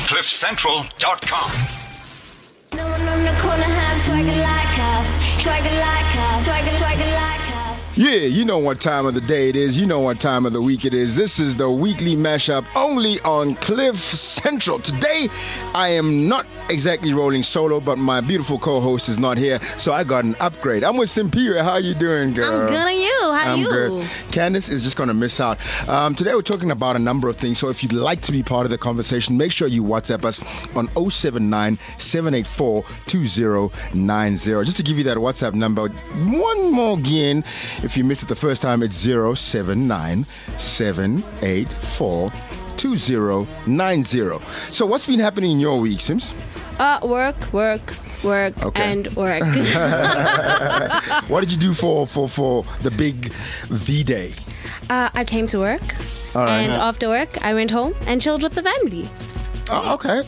CliffCentral.com. No one on the corner has swagger like us, swagger like us, swagger like us. Yeah, you know what time of the day it is. You know what time of the week it is. This is the weekly mashup only on Cliff Central. Today, I am not exactly rolling solo, but my beautiful co-host is not here, so I got an upgrade. I'm with Simpiwe. How you doing, girl? I'm good, and you? How are I'm you? good. Candace is just going to miss out. Today, we're talking about a number of things, so if you'd like to be part of the conversation, make sure you WhatsApp us on 079-784-2090. Just to give you that WhatsApp number one more again, if you missed it the first time, it's 079-784-2090. So what's been happening in your week, Sims? Work, okay. And work. What did you do for the big V-Day? I came to work, All right. and after work, I went home and chilled with the family. Oh, okay.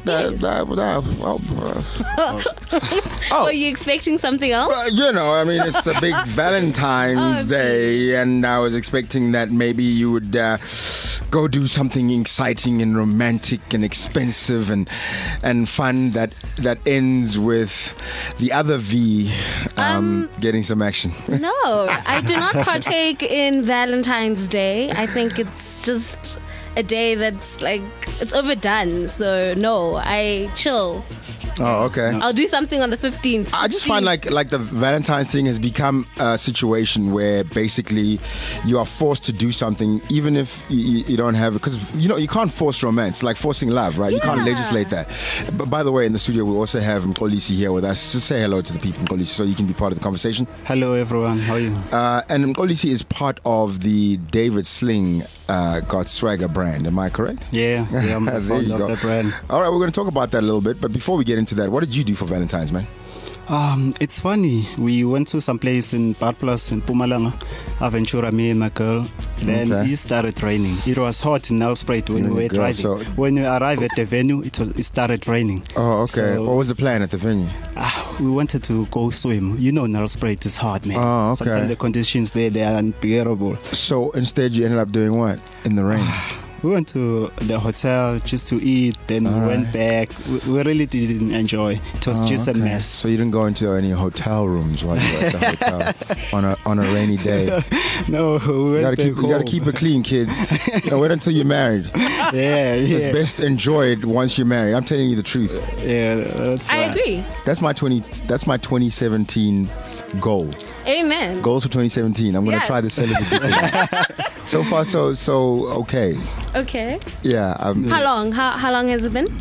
Were you expecting something else? You know, I mean, it's a big Valentine's Day, and I was expecting that maybe you would go do something exciting and romantic and expensive and fun that ends with the other V getting some action. No, I do not partake in Valentine's Day. I think it's just a day that's like, it's overdone. So no, I chill. Oh, okay. I'll do something on the 15th. I just find like the Valentine's thing has become a situation where basically you are forced to do something even if you don't have it, because you know you can't force romance, like forcing love, right? You can't legislate that. But by the way, in the studio we also have Mkolisi here with us. Just say hello to the people, Mkolisi, so you can be part of the conversation. Hello everyone, how are you? And Mkolisi is part of the David Sling Got Swagger brand, am I correct? Yeah, I'm there fond you of go. the brand. All right, we're going to talk about that a little bit, but before we get into that, what did you do for Valentine's, man? It's funny. We went to some place in Bad Plus in Mpumalanga, Aventura, me and my girl. Then it started raining. It was hot in Nelspruit when we were driving. So when we arrived at the venue, it started raining. Oh, okay. So, what was the plan at the venue? We wanted to go swim. You know, Nelspruit is hot, man. Oh, okay. Sometimes the conditions there, they are unbearable. So instead you ended up doing what in the rain? We went to the hotel just to eat, then we went back. We really didn't enjoy. It was just a mess. So you didn't go into any hotel rooms while you were at the hotel on a rainy day? No, we went you gotta keep it clean, kids. Wait until you're married. Yeah. It's best enjoyed once you're married. I'm telling you the truth. Yeah, that's right. I agree. That's my 2017 goal. Amen. Goals for 2017. I'm gonna try the celibacy thing. So far, so okay. Okay. Yeah. How long? How long has it been?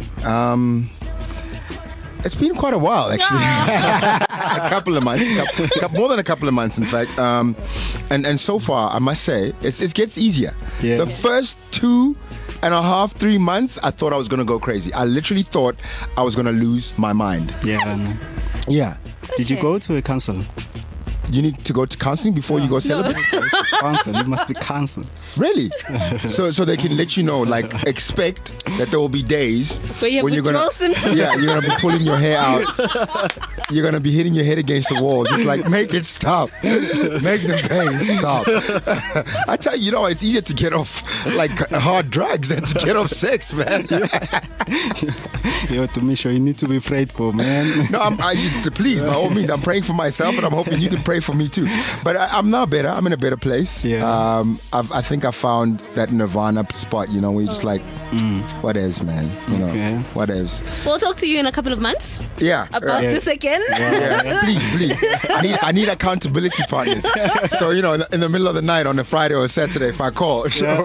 It's been quite a while, actually. A couple of months, more than a couple of months, in fact. And so far, I must say, it gets easier. Yeah. The first 2.5, 3 months, I thought I was gonna go crazy. I literally thought I was gonna lose my mind. Yeah. Yeah. Did you go to a council? You need to go to counseling before you go celebrate? Council, you must be counseled. Really? So they can let you know, like, expect that there will be days when you're gonna, you're gonna be pulling your hair out. You're gonna be hitting your head against the wall, just like, make it stop, make the pain stop. I tell you, it's easier to get off like hard drugs than to get off sex, man. Yo, to me, sure you need to be prayed for, man. No, please, by all means, I'm praying for myself, and I'm hoping you can pray for me too. But I'm now better. I'm in a better place. Yeah. I think I found that nirvana spot, where you're just like, what else, man? What else? We'll talk to you in a couple of months. Yeah. About this again. Yeah. Please. I need accountability partners. So, in the middle of the night on a Friday or a Saturday, if I call,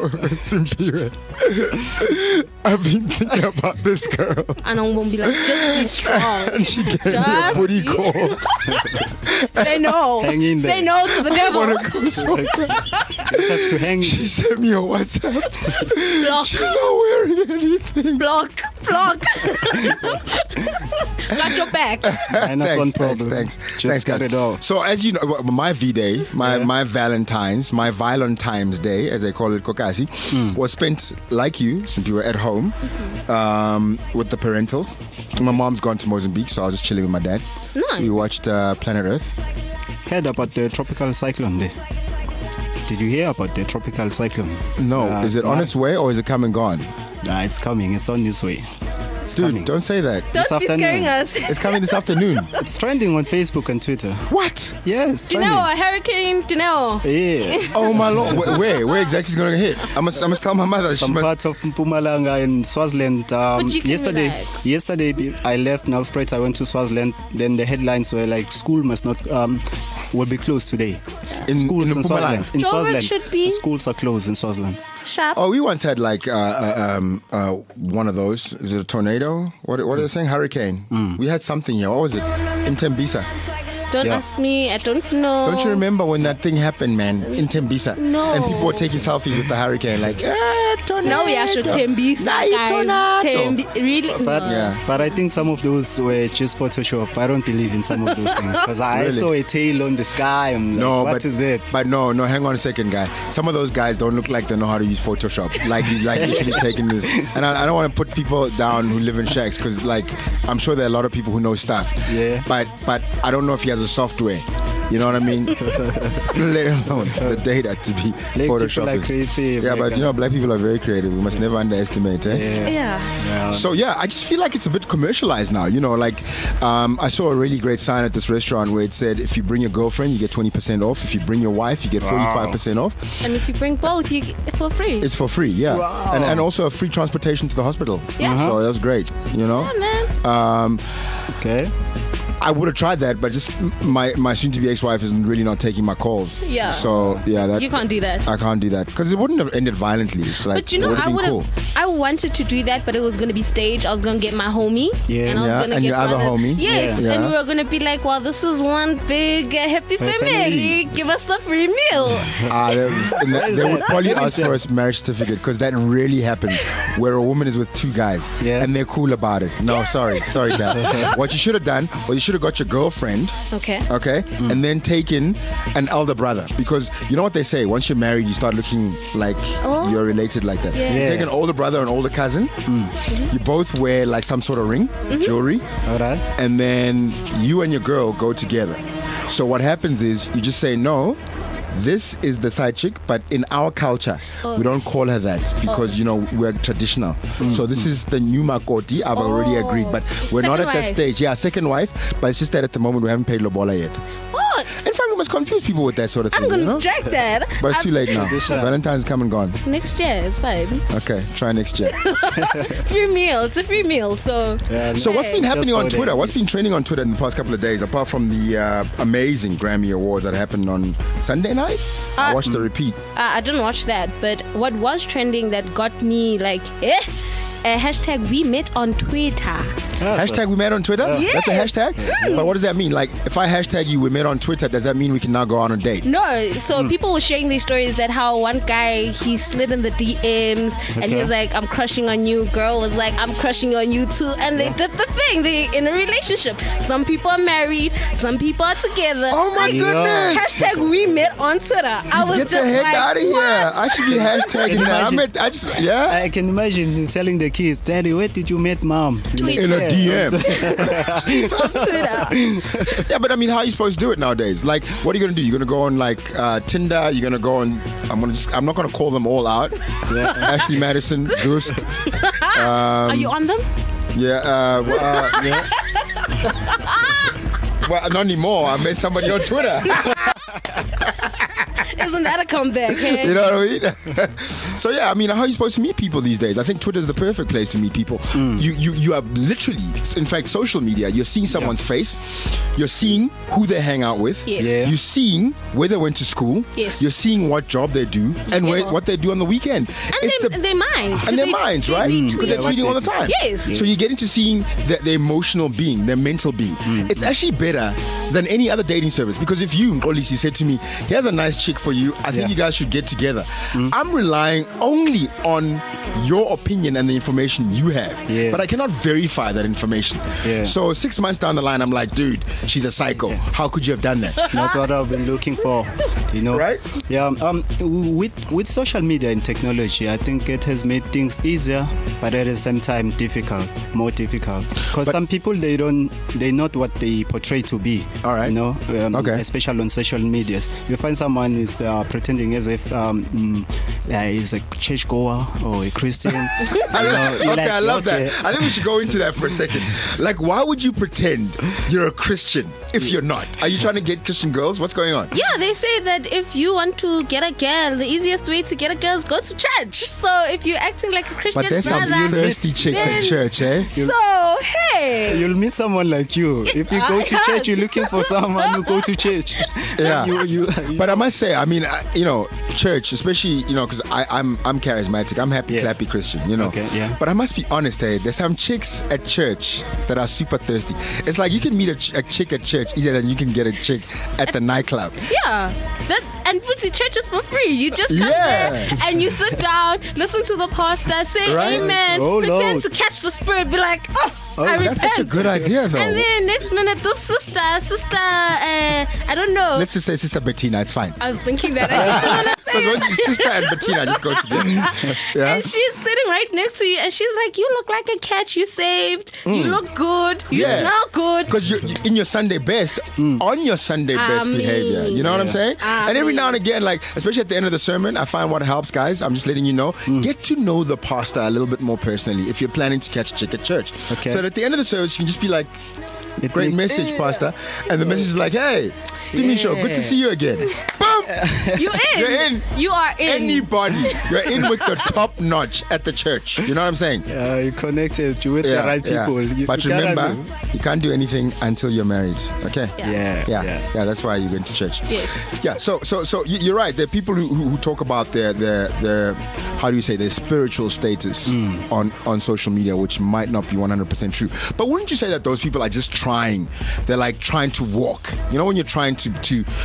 I've been thinking about this girl. And I won't be like, just be strong. And she gave me a booty call. Say no. Hang in there. Say no to the devil. I want to go so bad. Just have to hang. She sent me a WhatsApp. Block. She's not wearing anything. Block. Got your back. Minus one problem. Thanks. Just got guys. it all. So as you know, my V-Day, my Valentine's, my Valentine's Day, as they call it, Kokasi, was spent like you, since you were at home, with the parentals. My mom's gone to Mozambique, so I was just chilling with my dad. Nice. We watched Planet Earth. Heard about the tropical cyclone there? Did you hear about the tropical cyclone? No. Is it on its way or is it come and gone? Nah, it's coming. It's on its way. Dude, coming. don't say that. Don't be afternoon. scaring us. It's coming this afternoon. It's trending on Facebook and Twitter. What? Yes, Dineo, trending. a hurricane, Dineo. Yeah, Oh my lord! Where exactly is it going to hit? I must tell my mother. She some must. parts of Mpumalanga and Swaziland. But you can Yesterday, I left Nelspruit. I went to Swaziland. Then the headlines were like, "School must not will be closed today." Schools in in Swaziland. Mpumalanga? In Joburg Swaziland, should be- schools are closed in Swaziland. Sharp. Oh, we once had like one of those. Is it a tornado? What are they saying? Hurricane. We had something here. What was it? In Tembisa. Don't Yeah. ask me. I don't know. Don't you remember when that thing happened, man? In Tembisa. No. And people were taking selfies with the hurricane, like, tornado. No, we are sure Tembisa, Nah, it's tornado. guys. Really? But No. Yeah. but I think some of those were just Photoshop. I don't believe in some of those things because I Really? saw a tail on the sky. I'm like, No, what is that? But no, hang on a second, guy. Some of those guys don't look like they know how to use Photoshop. Like he's like literally taking this. And I don't want to put people down who live in shacks because, like, I'm sure there are a lot of people who know stuff. Yeah. But I don't know if he has a software. You know what I mean? Let alone the data to be Like people are photoshopping. creative. Yeah, like, but you know, black people are very creative. We must never underestimate. Eh? yeah. Yeah. So yeah, I just feel like it's a bit commercialized now. You know, like I saw a really great sign at this restaurant where it said, if you bring your girlfriend, you get 20% off. If you bring your wife, you get 45% off. And if you bring both, you get for free. It's for free, yeah. Wow. And also a free transportation to the hospital. Yeah. So that's great. You know. Yeah, man. Okay. I would have tried that, but just my soon-to-be ex-wife is really not taking my calls. Yeah. So yeah, that You can't do that. I can't do that because it wouldn't have ended violently. It's like, But you know, it I would would have have. been cool. I wanted to do that, but it was gonna be staged. I was gonna get my homie, Yeah. and I was Yeah, gonna and get your other one of- homie. Yes, Yeah. and we were gonna be like, well, this is one big happy family. family. Give us the free meal. They would probably What ask is for that? a marriage certificate because that really happens where a woman is with two guys Yeah. and they're cool about it. No, sorry, dad. What you should have done was you should have got your girlfriend, Okay. okay, and then taken an elder brother because you know what they say, once you're married you start looking like Oh. you're related like that. Yeah. You Yeah. take an older brother and older cousin, you both wear like some sort of ring, jewelry, All right. and then you and your girl go together. So what happens is you just say, no, this is the side chick, but in our culture, we don't call her that because, you know, we're traditional. So this is the new Makoti. I've already agreed, but we're not at Second that wife. stage. Yeah, second wife, but it's just that at the moment we haven't paid Lobola yet. Oh, In fact, we must confuse people with that sort of thing, I'm gonna you know? check that. But it's too late now. Traditional. Valentine's come and gone. Next year, it's fine. Okay, try next year. Free meal. It's a free meal. So So what's been happening Just on go there. Twitter? What's been trending on Twitter in the past couple of days, apart from the amazing Grammy Awards that happened on Sunday night? I watched the repeat. I didn't watch that, but what was trending that got me like, hashtag we met on Twitter. Hashtag we met on Twitter? Yes. That's a hashtag? But what does that mean? Like, if I hashtag you, we met on Twitter, does that mean we can now go on a date? No, so people were sharing these stories that how one guy he slid in the DMs and he was like, "I'm crushing on you." Girl was like, "I'm crushing on you too," and they did the thing. They in a relationship. Some people are married, some people are together. Oh my Yeah. goodness! Hashtag we met on Twitter. I was Get the just heck like, out of here! what? I should be hashtagging that. I just, yeah? I can imagine you telling the kids, Daddy, where did you meet Mom? In a DM. on Twitter. Yeah, but I mean, how are you supposed to do it nowadays? Like, what are you gonna do? You're gonna go on like Tinder. You're gonna go on. I'm not gonna call them all out. Ashley Madison, Zusk. Are you on them? Yeah. Yeah. Well, not anymore. I met somebody on Twitter. Isn't that a comeback? Hey? You know what I mean? So yeah, I mean, how are you supposed to meet people these days? I think Twitter is the perfect place to meet people. You are literally, in fact, social media. You're seeing someone's face. You're seeing who they hang out with. Yes. Yeah. You're seeing where they went to school. Yes. You're seeing what job they do and Yeah. what they do on the weekend. And their mind. and their minds, right? Because they're tweeting all the time. Yes. So you're getting to seeing the emotional being, their mental being. It's actually better than any other dating service because if you, Olisi, said to me, "Here's a nice chick for you. I think Yeah. you guys should get together." I'm relying only on your opinion and the information you have, Yeah. but I cannot verify that information. Yeah. So 6 months down the line, I'm like, dude, she's a psycho. How could you have done that? It's not what I've been looking for, you know. Right? Yeah. With social media and technology, I think it has made things easier, but at the same time more difficult. Because some people they're not what they portray to be. All right. You know. Okay. Especially on social medias, you find someone is is pretending as if he's a churchgoer or a Christian. I love that. I think we should go into that for a second. Like, why would you pretend you're a Christian if you're not? Are you trying to get Christian girls? What's going on? Yeah, they say that if you want to get a girl, the easiest way to get a girl is go to church. So if you're acting like a Christian But there's some brother, thirsty chicks at church, eh? so hey, You'll meet someone like you. If you go to church, you're looking for someone who go to church. Yeah. You But I must say, I mean, church, especially, because I'm charismatic. I'm happy, clappy Christian, Okay, yeah. But I must be honest, there's some chicks at church that are super thirsty. It's like you can meet a chick at church easier than you can get a chick at the nightclub. yeah, and Bootsy church is for free. You just come there and you sit down, listen to the pastor, say Right. amen, Oh, pretend Lord. to catch the spirit, be like, I repent. That's such a good idea, though. And then next minute, the sister, I don't know. Let's just say Sister Bettina, it's fine. I was thinking that. Because once you sister and Bettina just go together. Yeah. And she's sitting right next to you, and she's like, "You look like a catch. You saved. You look good. You smell good." Because you're in your Sunday best, on your Sunday best behavior. You know what I'm saying? And every now and again, like, especially at the end of the sermon, I find what helps, guys, I'm just letting you know, get to know the pastor a little bit more personally if you're planning to catch a chick at church. Okay. So that at the end of the service, you can just be like, It great makes- message, pastor. And the message is like, hey, Timisho, good to see you again. Boom! You in? You're in. You are in. Anybody, you're in with the top notch at the church. You know what I'm saying? You connected with the right people. But You gotta remember, do. you can't do anything until you're married. Okay? Yeah. Yeah, that's why you're going to church. Yes. Yeah, so you're right. There are people who talk about their how do you say, their spiritual status on social media, which might not be 100% true. But wouldn't you say that those people are just trying? They're like trying to walk. You know, when you're trying to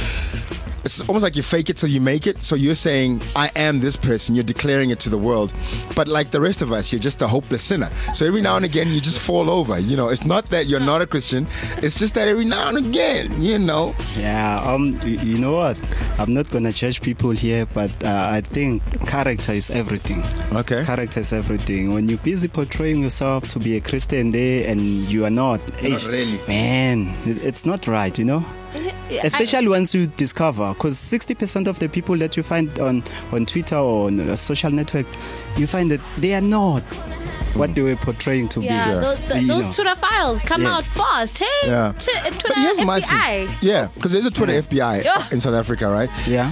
it's almost like you fake it till you make it. So you're saying, I am this person. You're declaring it to the world. But like the rest of us, you're just a hopeless sinner. So every now and again, you just fall over. It's not that you're not a Christian. It's just that every now and again, Yeah, you know what? I'm not gonna judge people here, but I think character is everything. Okay. Character is everything. When you're busy portraying yourself to be a Christian there and you are not, Not really. man, it's not right, Especially once you discover, because 60% of the people that you find on Twitter or on a social network, you find that they are not what they were portraying to Yeah, be. those Twitter files come out fast. Hey, Yeah. Twitter But here's my FBI. thing. Yeah, because there's a Twitter FBI Yeah. in South Africa, right? Yeah.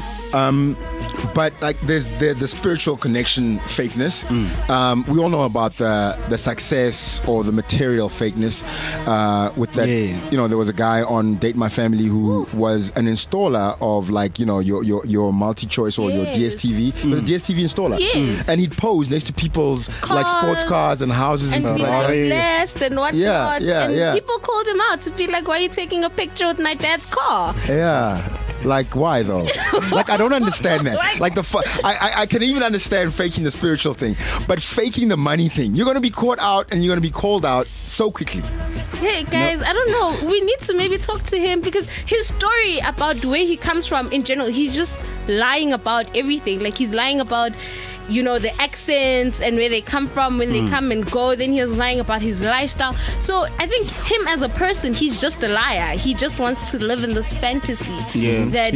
But like there's the spiritual connection fakeness. We all know about the success or the material fakeness with that. Yeah. There was a guy on Date My Family who was an installer of like your multi-choice or your DSTV, the DSTV installer. Yes. And he'd pose next to people's like sports cars and houses And and we stuff like were that. blessed and whatnot. Yeah, and yeah. people called him out to be like, "Why are you taking a picture with my dad's car?" Yeah. Like, why though? Like, I don't understand that. Like- Like I can even understand faking the spiritual thing, but faking the money thing, you're gonna be caught out and you're gonna be called out so quickly. Hey guys, I don't know. We need to maybe talk to him because his story about where he comes from in general, he's just lying about everything. Like he's lying about the accents and where they come from when they come and go. Then he was lying about his lifestyle. So I think him as a person, he's just a liar. He just wants to live in this fantasy that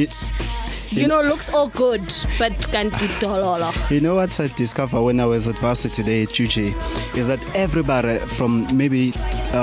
looks all good, but can't do dollar. You know what I discovered when I was at varsity today at UJ is that everybody from maybe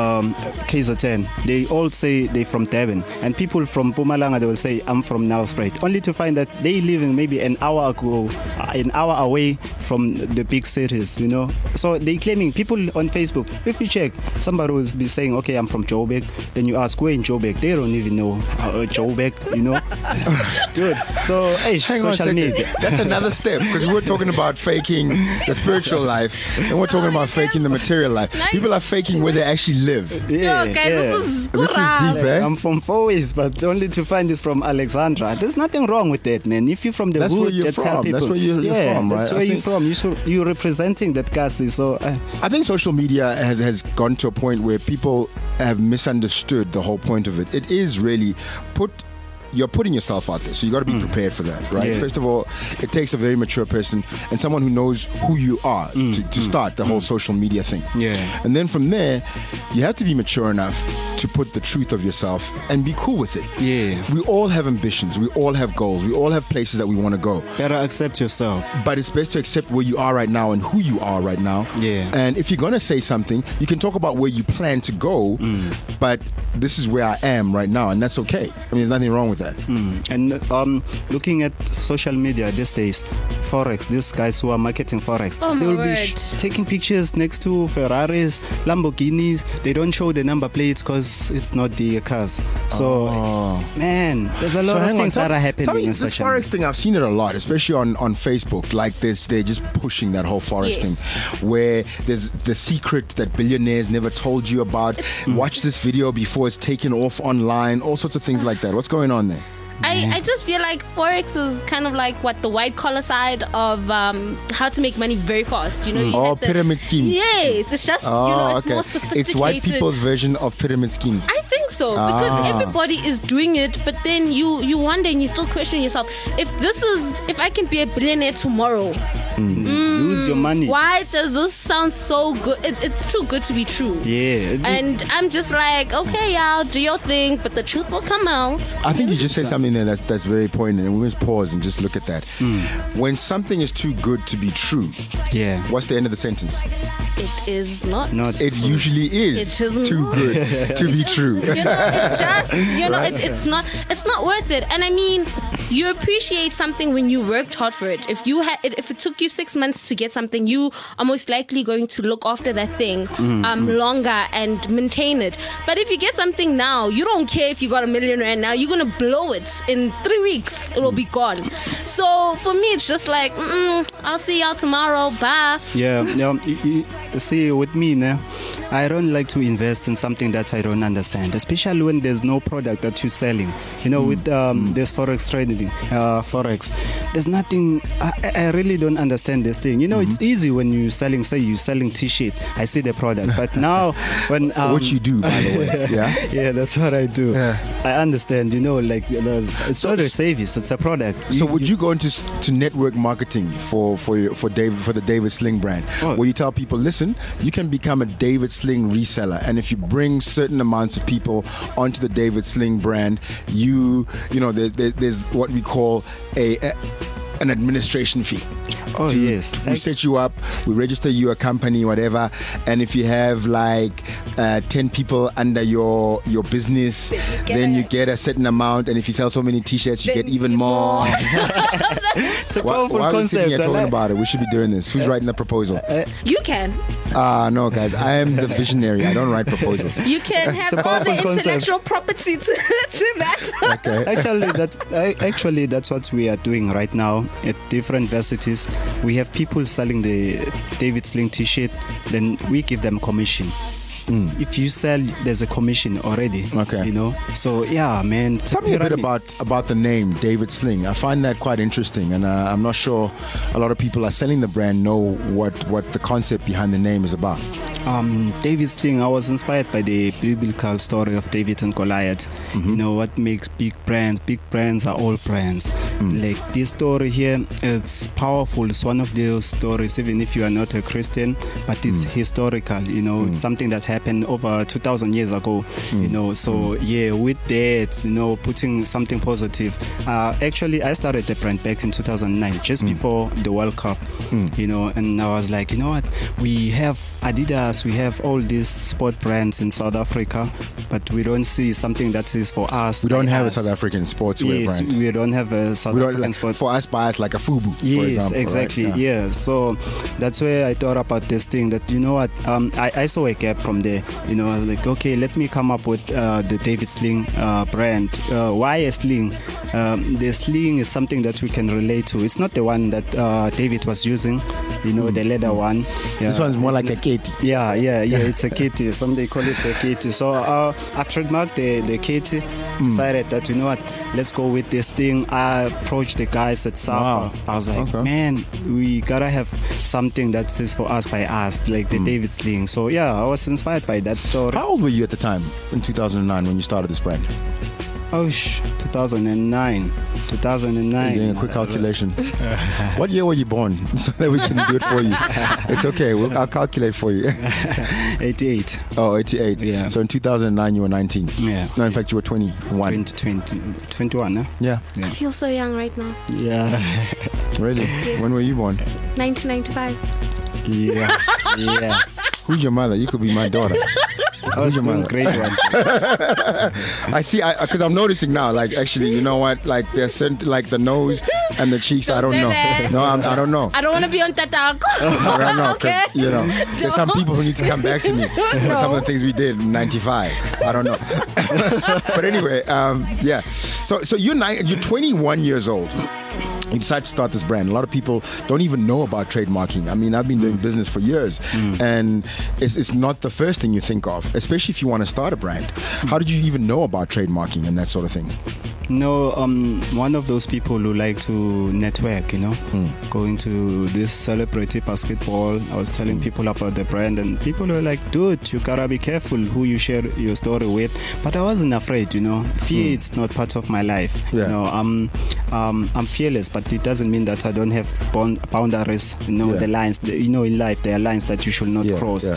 KZN, they all say they're from Durban, and people from Mpumalanga, they will say I'm from Nelspruit, only to find that they living maybe an hour away from the big cities, So they claiming, people on Facebook, if you check, somebody will be saying, okay, I'm from Joburg. Then you ask, where in Joburg? They don't even know Joburg, Dude. So, hey, Hang on a social second. media. That's another step because we were talking about faking the spiritual life, and we're talking about faking the material life. People are faking where they actually live. Yeah, Yo, guys, this is This is Kurang. deep, eh? I'm from Fourways, but only to find this from Alexandra. There's nothing wrong with that, man. If you're from the That's where hood, you're just tell from. people. That's where you're from, That's right? where I you're think- from. You're representing that caste. So I think social media has gone to a point where people have misunderstood the whole point of it. It is really you're putting yourself out there, so you got to be prepared for that, right? Yeah. First of all, it takes a very mature person and someone who knows who you are to start the whole social media thing. Yeah. And then from there, you have to be mature enough to put the truth of yourself and be cool with it. Yeah. We all have ambitions. We all have goals. We all have places that we want to go. Better accept yourself. But it's best to accept where you are right now and who you are right now. Yeah. And if you're going to say something, you can talk about where you plan to go, but this is where I am right now, and that's okay. I mean, there's nothing wrong with that. And looking at social media these days, Forex, these guys who are marketing Forex, Oh, my they will word. be taking pictures next to Ferraris, Lamborghinis. They don't show the number plates because it's not the cars. So, man, there's a lot of things that are happening Tell me, in this social Forex media. thing, I've seen it a lot, especially on Facebook. Like this, they're just pushing that whole Forex Yes. thing, where there's the secret that billionaires never told you about. Watch this video before it's taken off online. All sorts of things like that. What's going on there? I just feel like Forex is kind of like what the white collar side of how to make money very fast. You know, you Oh, had the- pyramid schemes. Yes, it's just it's more sophisticated. It's white people's version of pyramid schemes. I think so because everybody is doing it, but then you wonder and you still question yourself if I can be a billionaire tomorrow. Lose your money. Why does this sound so good? It's too good to be true. Yeah. And I'm just like, okay, y'all do your thing, but the truth will come out. I think you just said something there that's very poignant, and we must pause and just look at that. When something is too good to be true, Yeah. what's the end of the sentence? It is not. Not It usually is It isn't. too good to be true. You know, it's just it's not worth it. And I mean, you appreciate something when you worked hard for it. If it took you 6 months to get something, you are most likely going to look after that thing longer and maintain it. But if you get something now, you don't care if you got R1 million now. You're gonna blow it in 3 weeks. It will be gone. So for me, it's just like, I'll see y'all tomorrow. Bye. Yeah, you see, with me now, I don't like to invest in something that I don't understand, especially when there's no product that you're selling. You know, with this Forex trading, Forex, there's nothing, I really don't understand this thing. You know, it's easy when you're selling, say you're selling t-shirt, I see the product, but now when... Which you do, by the way. Yeah. Yeah, that's what I do. Yeah. I understand, you know, like, you know, it's not a service, it's a product. So would you go into to network marketing for the David Sling brand, where you tell people, listen, you can become a David Sling reseller, and if you bring certain amounts of people onto the David Sling brand, you know there's what we call an administration fee. Oh, yes. We set you up, we register you a company, whatever, and if you have like 10 people under your business, then you get a certain amount, and if you sell so many t-shirts, you Then get even you get more. It's a powerful Why are we sitting concept. here I talking like- about it? We should be doing this. Who's writing the proposal? You can. No, guys, I am the visionary. I don't write proposals. You can have a all the powerful concept. intellectual property to that. Okay. Actually, that's what we are doing right now at different universities. We have people selling the David Sling t-shirt, then we give them commission. If you sell, there's a commission already. Okay. You know. So yeah, man. Tell me a bit about the name David Sling. I find that quite interesting, and I'm not sure a lot of people are selling the brand know what the concept behind the name is about. David Sling, I was inspired by the biblical story of David and Goliath. You know what makes big brands are all brands. Like this story here, it's powerful. It's one of those stories, even if you are not a Christian, but it's historical. You know, it's something that happened over 2,000 years ago. You know, so yeah, with that, you know, putting something positive. Actually, I started the brand back in 2009, just before the World Cup. You know, and I was like, you know what, we have Adidas, we have all these sport brands in South Africa, but we don't see something that is for us. We don't by have us. a South African sportswear Yes, brand. we don't have a South We don't African like, sport. for us, by us like a FUBU, for Yes, example. exactly. Right? Yeah. So that's where I thought about this thing. That you know what, I saw a gap from there. You know, I was like, okay, let me come up with the David Sling brand. Why a sling? The sling is something that we can relate to. It's not the one that David was using. You know, the leather one. Yeah. This one's more like a Katie. Yeah, it's a kitty. Some they call it a kitty. So I trademarked the kitty. Decided that, you know what, let's go with this thing. I approached the guys at Safa. Wow. I was like, Okay. man, we gotta have something that is for us by us, like the David Sling. So yeah, I was inspired by that story. How old were you at the time in 2009 when you started this brand? 2009. 2009. Doing a quick calculation. What year were you born? So that we can do it for you. It's okay. I'll calculate for you. 88. Oh, 88. Yeah. So in 2009 you were 19. Yeah. No, in fact you were 21. 21, huh? Yeah. I feel so young right now. Yeah. Really? When were you born? 1995. Yeah. Yeah. Who's your mother? You could be my daughter. I was your doing mother? great one. I see. Because I'm noticing now. Like, actually, you know what? Like, there's certain, like the nose and the cheeks. I don't know. No, I don't know. I don't want to be on Tatako. I don't know. Okay. Because you know, there's some people who need to come back to me for some of the things we did in '95. I don't know. But anyway, yeah. So you're 21 years old. You decide to start this brand. A lot of people don't even know about trademarking. I mean, I've been doing business for years, and it's not the first thing you think of, especially if you want to start a brand. How did you even know about trademarking and that sort of thing? No, one of those people who like to network, you know, going to this celebrity basketball. I was telling people about the brand, and people were like, dude, you gotta be careful who you share your story with. But I wasn't afraid, you know. Fear it's not part of my life. Yeah. You know, I'm fearless, but it doesn't mean that I don't have boundaries. You know, Yeah. the lines. You know, in life there are lines that you should not cross.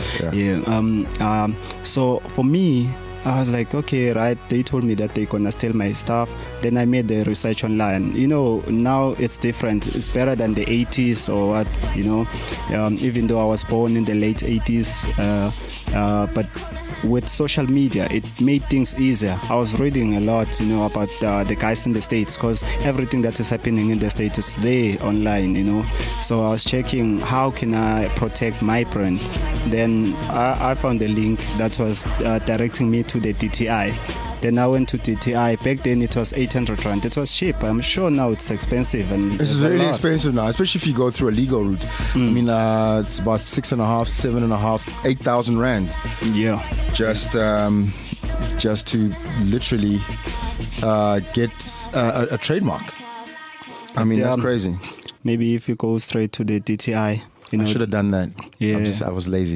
So for me, I was like, okay, right. They told me that they're gonna steal my stuff. Then I made the research online. You know, now it's different. It's better than the 80s or what, you know. Even though I was born in the late 80s, but with social media, it made things easier. I was reading a lot, you know, about the guys in the States, because everything that is happening in the States is there online, you know. So I was checking how can I protect my brand. Then I found a link that was directing me to the DTI. Then I went to DTI. Back then it was 800 rand. It was cheap. I'm sure now it's expensive. And It's really expensive now, especially if you go through a legal route. I mean, it's about 6.5, 7.5, 8,000 rands. Yeah. Just to literally get a trademark. I mean, that's crazy. Maybe if you go straight to the DTI, you know. I should have done that. Yeah. I was lazy.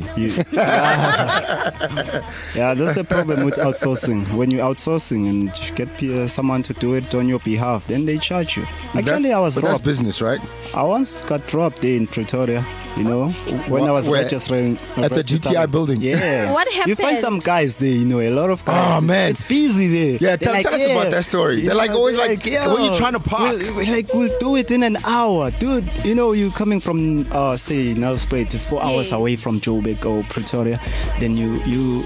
Yeah, that's the problem with outsourcing. When you're outsourcing and you get someone to do it on your behalf, then they charge you. Actually, I was But that's robbed. business, right? I once got robbed there in Pretoria, you know, when I was Where? registering. At the GTI building? Yeah. What You find happened? some guys there, you know, a lot of guys. Oh, man. It's busy there. Yeah, They're tell us about that story. They're like always like, when you trying to park. We'll do it in an hour. Dude, you know, you coming from, say, Nelspruit, it's 4 hours Yeah. away from Joburg or Pretoria. Then you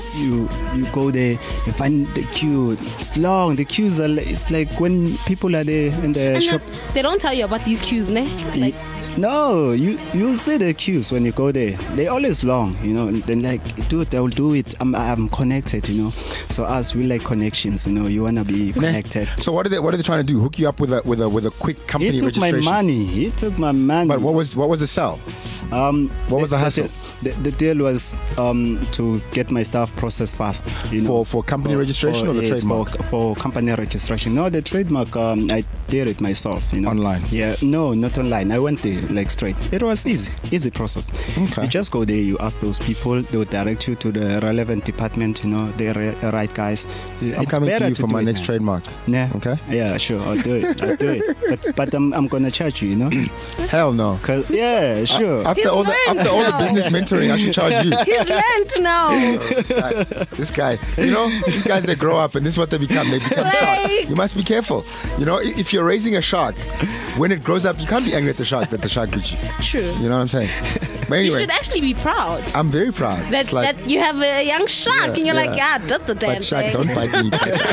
go there, you find the queue. It's long. The queues are, it's like when people are there in the And shop. they don't tell you about these queues, ne? Like, No, you'll see the queues when you go there. They're always long, you know. And then like, dude, they will do it. I'm connected, you know. So us, we like connections, you know. You wanna be connected. So what are they trying to do? Hook you up with a quick company He took my registration? money. He took my money. But what was the sell? What was the hassle? The deal was to get my stuff processed fast. You know, For company registration or the yes, trademark? For company registration. No, the trademark. I did it myself. You know, Online? Yeah, no, not online. I went there like straight. It was easy process. Okay. You just go there. You ask those people. They will direct you to the relevant department. You know, the right guys. I'm It's coming better to you for do my it next now. trademark. Yeah. Okay. Yeah, sure. I'll do it. But I'm gonna charge you. You know. Hell no. Yeah, sure. After all the business mentoring, I should charge you. he's learned now. This guy, you know, these guys that grow up and this is what they become. They become sharks. You must be careful. You know, if you're raising a shark, when it grows up, you can't be angry at the shark that the shark beat you. True. You know what I'm saying? But You anyway, should actually be proud I'm very proud. that, It's like, that you have a young shark and you're like, yeah. did the damn but shark, thing. don't bite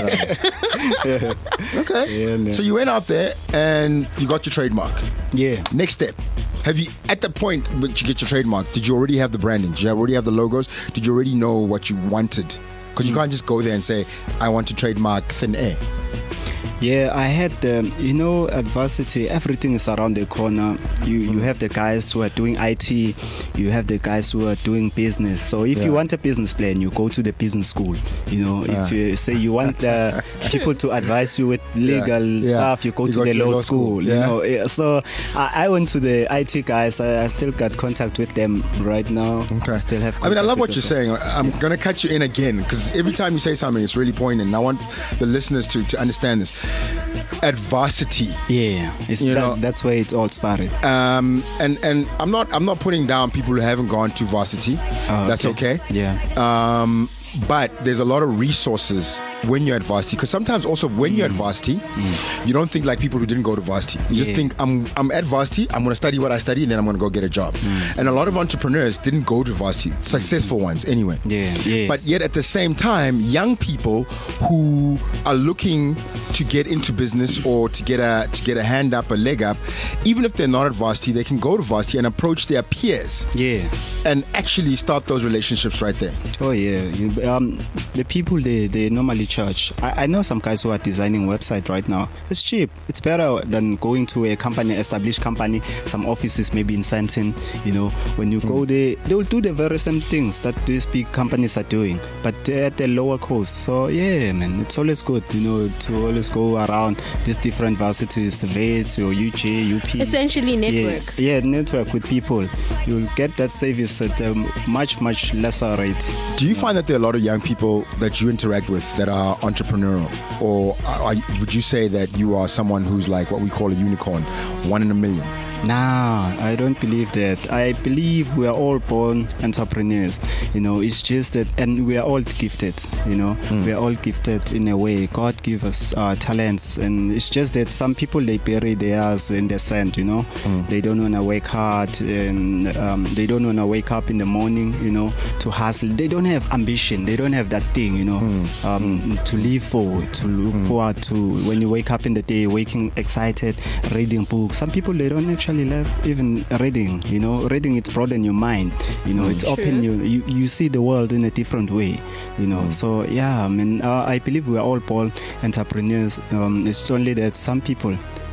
me. Okay. Yeah, no. So you went out there and you got your trademark. Yeah. Next step. Have you, at the point that you get your trademark, did you already have the branding? Did you already have the logos? Did you already know what you wanted? Because you can't just go there and say, I want to trademark Thin Air. Yeah, I had you know, at varsity, everything is around the corner. You have the guys who are doing IT, you have the guys who are doing business. So if you want a business plan, you go to the business school. You know, if you say you want people to advise you with legal stuff, you go to the law school. You know, so I went to the IT guys. I still got contact with them right now. Okay. I still have. I mean, I love contact what with you're them. saying. I'm going to cut you in again because every time you say something, it's really poignant. And I want the listeners to understand this. at varsity. Yeah, that's where it all started. And I'm not putting down people who haven't gone to varsity. That's okay. Yeah. But there's a lot of resources when you're at varsity, because sometimes also when you're at varsity, you don't think like people who didn't go to varsity. You just think I'm at varsity, I'm going to study what I study, and then I'm going to go get a job. And a lot of entrepreneurs didn't go to varsity, successful ones anyway. Yes. But yet at the same time, young people who are looking to get into business or to get a hand up, a leg up, even if they're not at varsity, they can go to varsity and approach their peers. Yeah. And actually start those relationships right there. Oh yeah. The people they normally charge. I know some guys who are designing website right now. It's cheap. It's better than going to a company, established company, some offices maybe in Sandton. When you go there, they will do the very same things that these big companies are doing, but at a lower cost. So yeah, man, it's always good, to always go around these different varsities, VETS or UJ, UP. Essentially network. Yeah, network with people. You'll get that service at a much, much lesser rate. Do you find that there are a lot of young people that you interact with that are entrepreneurial, or would you say that you are someone who's like what we call a unicorn, 1 in a million? Nah, I don't believe that. I believe we are all born entrepreneurs. It's just that, and we are all gifted. We are all gifted in a way. God give us talents, and it's just that some people they bury theirs in the sand. They don't want to work hard, and they don't want to wake up in the morning. To hustle. They don't have ambition. They don't have that thing. To live for, to look forward to. When you wake up in the day, waking excited, reading books. Some people they don't actually love even reading. Reading it broaden your mind. It's open you see the world in a different way. So yeah, I mean, I believe we are all born entrepreneurs. It's only that some people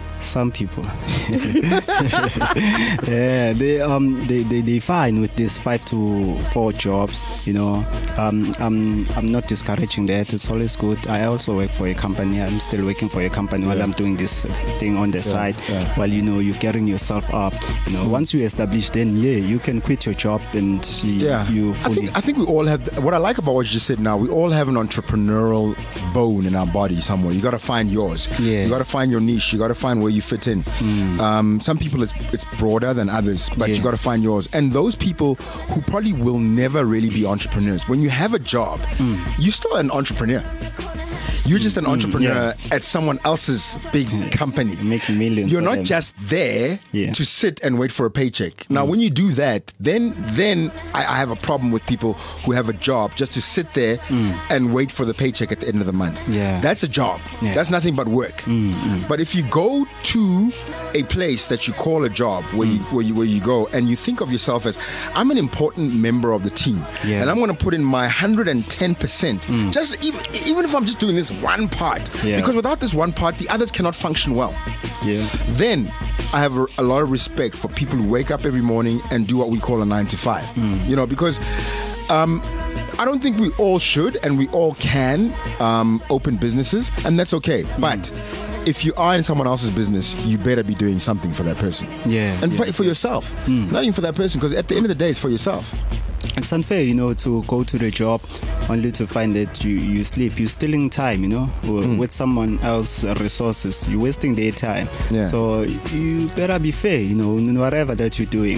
yeah, they fine with this 5 to 4 jobs. I'm not discouraging that. It's always good. I also work for a company. I'm still working for a company while I'm doing this thing on the side. While you're getting yourself up. Once you establish, then you can quit your job and you fully. I think we all have. What I like about what you just said now, we all have an entrepreneurial bone in our body somewhere. You got to find yours. You got to find your niche. You got to find where you fit in. Some people it's broader than others, but you got to find yours. And those people who probably will never really be entrepreneurs, when you have a job, you're still an entrepreneur. You're just an entrepreneur at someone else's big company. Making millions. You're not just there to sit and wait for a paycheck. Now, when you do that, then I have a problem with people who have a job just to sit there and wait for the paycheck at the end of the month. That's a job. That's nothing but work. But if you go to a place that you call a job, where you go and you think of yourself as, I'm an important member of the team, and I'm going to put in my 110%. Just even if I'm just doing this one part, because without this one part, the others cannot function well. Then I have a lot of respect for people who wake up every morning and do what we call a 9 to 5. Because I don't think we all should and we all can open businesses, and that's okay. But if you are in someone else's business, you better be doing something for that person. And for yourself, not even for that person, because at the end of the day, it's for yourself. It's unfair, to go to the job only to find that you sleep. You're stealing time, with someone else's resources. You're wasting their time. So you better be fair, in whatever that you're doing,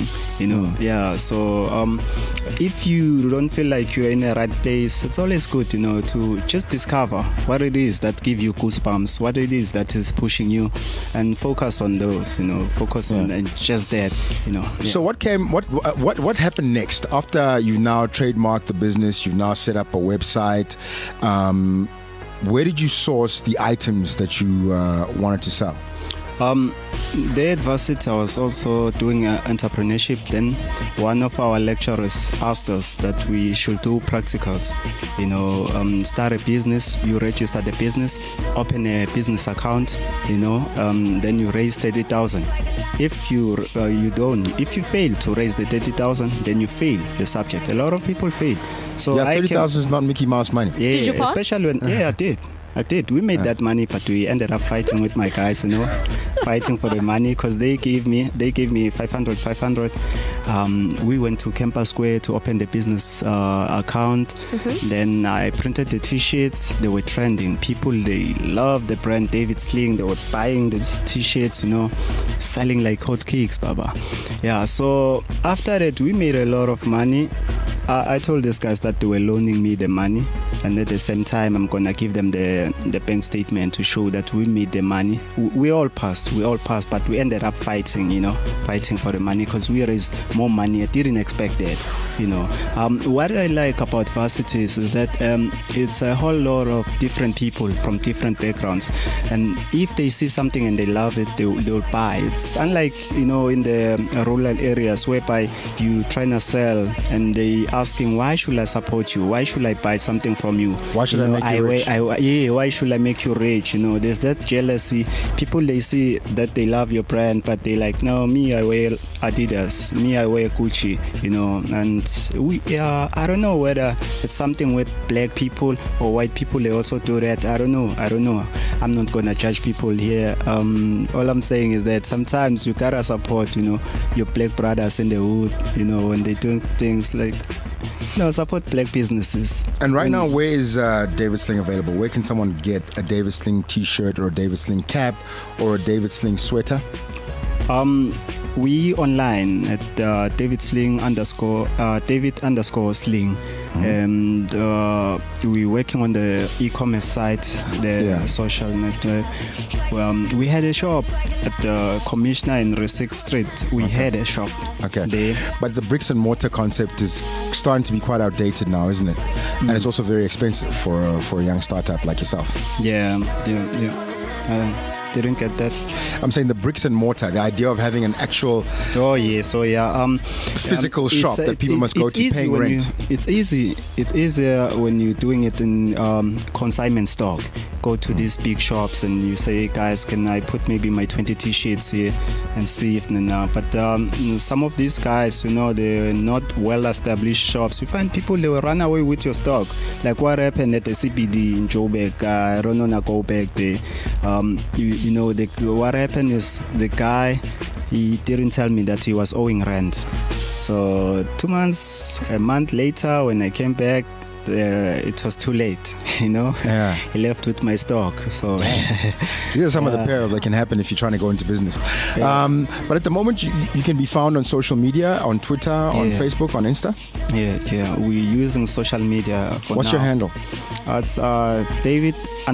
So if you don't feel like you're in the right place, it's always good, to just discover what it is that give you goosebumps, what it is that is pushing you, and focus on those, focus on just that, So what happened next after you've now trademarked the business, you've now set up a website? Where did you source the items that you wanted to sell? There at varsity, I was also doing entrepreneurship. Then one of our lecturers asked us that we should do practicals. Start a business. You register the business, open a business account. Then you raise 30,000. If you fail to raise the 30,000, then you fail the subject. A lot of people fail. So 30,000 is not Mickey Mouse money. Did you pass? Especially when I did. We made that money, but we ended up fighting with my guys, fighting for the money, because they gave me 500. We went to Campus Square to open the business account. Then I printed the t-shirts. They were trending. People, they loved the brand David Sling. They were buying the t-shirts, you know, selling like hotcakes, Baba. Yeah, so after that, we made a lot of money. I told these guys that they were loaning me the money, and at the same time I'm gonna give them the bank statement to show that we made the money. We all passed, but we ended up fighting for the money because we raised more money. I didn't expect that, you know. What I like about Varsities is that it's a whole lot of different people from different backgrounds, and if they see something and they love it, they'll buy. It's unlike, you know, in the rural areas whereby you trying to sell and they asking, why should I support you? Why should I buy something from you? Why should I make you rich? Why should I make you rich? You know, there's that jealousy. People, they see that they love your brand, but they like, no, me, I wear Adidas. Me, I wear Gucci. You know, and I don't know whether it's something with black people or white people. They also do that. I don't know. I'm not gonna judge people here. All I'm saying is that sometimes you gotta support, you know, your black brothers in the hood. You know, when they do things like. No, support black businesses. And right now, where is David Sling available? Where can someone get a David Sling t-shirt or a David Sling cap or a David Sling sweater? We online at David Sling _Sling, and we're working on the e-commerce site, the social network. We had a shop at the Commissioner in Resik Street. We had a shop there. But the bricks and mortar concept is starting to be quite outdated now, isn't it? And it's also very expensive for a young startup like yourself. Yeah. Didn't get that. I'm saying the bricks and mortar, the idea of having an actual physical shop that people must go to paying rent. It's easier when you're doing it in consignment stock. Go to these big shops and you say, guys, can I put maybe my 20 t-shirts here and see if but some of these guys, you know, they're not well-established shops. You find people, they will run away with your stock. Like what happened at the CBD in Joburg. I don't want to go back there. You know, what happened is the guy, he didn't tell me that he was owing rent. So 2 months, a month later, when I came back, it was too late, you know. He left with my stock. So these are some of the perils that can happen if you're trying to go into business. But at the moment, you can be found on social media, on Twitter, on Facebook, on Insta. We're using social media for What's now. Your handle? It's David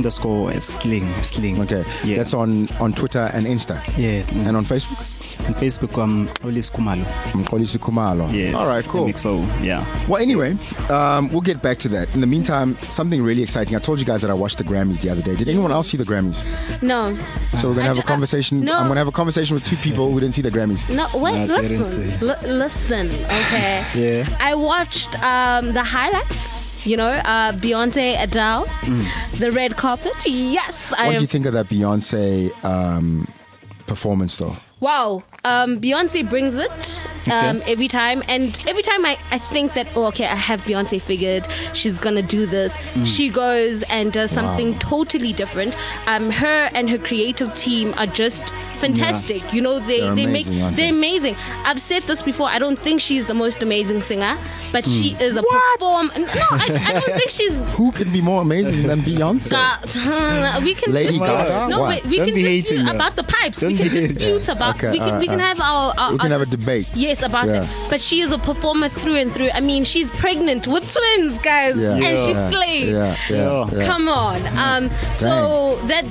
_Sling. Okay. That's on Twitter and Insta. And on Facebook? On Facebook, Olisi Kumalo. Yes. All right, cool. So, Well, anyway, we'll get back to that. In the meantime, something really exciting. I told you guys that I watched the Grammys the other day. Did anyone else see the Grammys? No. So we're going to have a conversation. No. I'm going to have a conversation with two people who didn't see the Grammys. No, wait, listen, okay? I watched the highlights, you know, Beyonce, Adele, the red carpet. Yes. What do you think of that Beyonce performance, though? Wow, Beyonce brings it every time, and every time I think that, I have Beyonce figured, she's gonna do this. She goes and does something totally different. Her and her creative team are just fantastic. You know, they're amazing. I've said this before. I don't think she's the most amazing singer, but she is a performer. No, I don't think she's. Who can be more amazing than Beyonce? We can. Lady Gaga. No, wait, we can dispute about the pipes. We can dispute about. We can have our. We can have a debate. Yes, about that. But she is a performer through and through. I mean, she's pregnant with twins, guys, and she slayed. Yeah. Come on. So that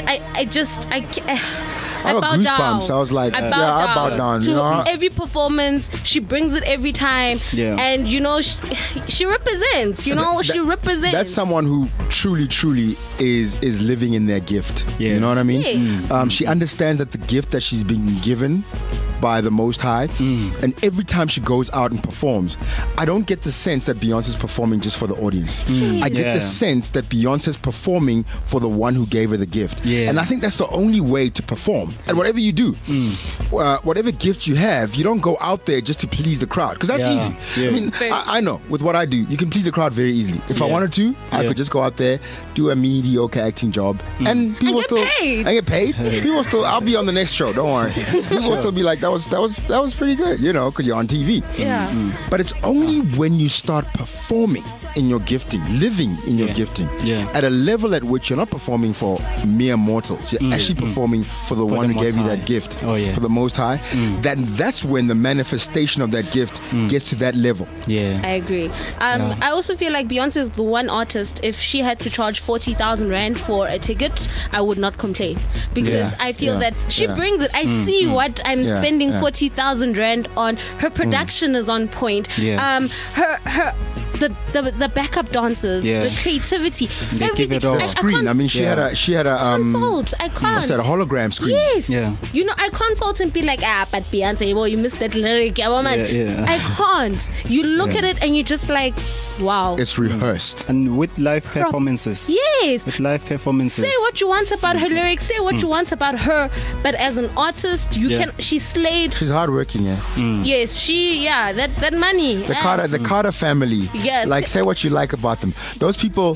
I bow down. I was like, I bow down. To every performance, she brings it every time. And, you know, she represents, you know, she represents. That's someone who truly is living in their gift. You know what I mean? Yes. She understands that the gift that she's been given by the Most High, and every time she goes out and performs, I don't get the sense that Beyonce's performing just for the audience. I get the sense that Beyonce's performing for the one who gave her the gift. And I think that's the only way to perform. And whatever you do, whatever gift you have, you don't go out there just to please the crowd, because that's easy. I mean, I know with what I do, you can please the crowd very easily. If I wanted to, I could just go out there, do a mediocre acting job, and people get paid. I get paid. People still, I'll be on the next show. Don't worry. People will still be like, that that was pretty good, you know, because you're on TV. Yeah. But it's only when you start performing in your gifting, living in your gifting, at a level at which you're not performing for mere mortals, you're actually performing for the one the who gave you Most High. that gift, Oh, for the Most High. Then that's when the manifestation of that gift gets to that level. Yeah. I agree. I also feel like Beyonce is the one artist, if she had to charge 40,000 rand for a ticket, I would not complain, because I feel that she brings it. I see what I'm spending 40,000 rand on. Her production is on point. Her the backup dancers, the creativity, They give it all. I Screen. can't I mean, she had a fault. I can't. what's that? A hologram screen. Yes. Yeah. You know, I can't fault and be like, but Beyonce, well, you missed that lyric. Yeah. I can't. You look at it and you're just like, wow. It's rehearsed. And with live performances. Yes. With live performances. Say what you want about her lyrics, say what you want about her, but as an artist, you can. She slayed. She's hardworking, yeah. Yes, that money. The Carter family. Yes. Like, say what you like about them. Those people,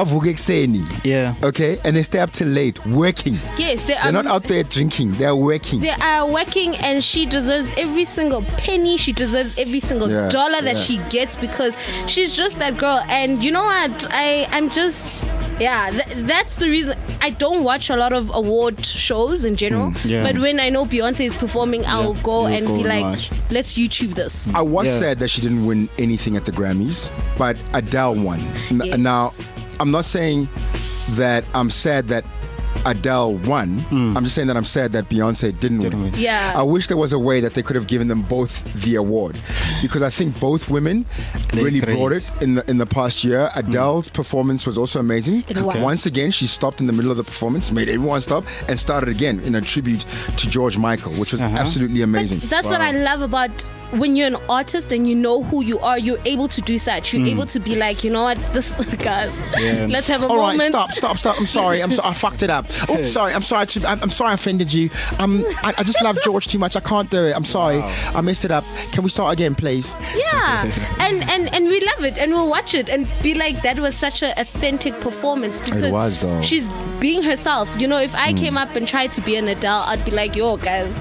Yeah. okay, and they stay up till late working. Yes, They're not out there drinking. They're working. They are working, and she deserves every single penny. She deserves every single dollar that she gets, because she's just that girl. And you know what? I'm just. Yeah, that's the reason I don't watch a lot of award shows in general. But when I know Beyonce is performing, I'll go and be like, watch. let's YouTube this. I was sad that she didn't win anything at the Grammys, but Adele won. Yes. Now, I'm not saying that I'm sad that Adele won. I'm just saying that I'm sad that Beyonce didn't win. Yeah. I wish there was a way that they could have given them both the award, because I think both women really brought it in the past year. Adele's performance was also amazing. It was. Once again, she stopped in the middle of the performance, made everyone stop, and started again in a tribute to George Michael, which was absolutely amazing. But that's what I love about when you're an artist and you know who you are, you're able to do such. You're able to be like, you know what, this guys, let's have a All right, moment. stop. I'm sorry. I fucked it up. Oops, sorry. I'm sorry. I'm sorry I offended you. I just love George too much. I can't do it. I'm sorry. I messed it up. Can we start again, please? Yeah, and we love it, and we'll watch it and be like, that was such an authentic performance, because was, though. she's being herself. You know, if I came up and tried to be an Adele, I'd be like, yo guys,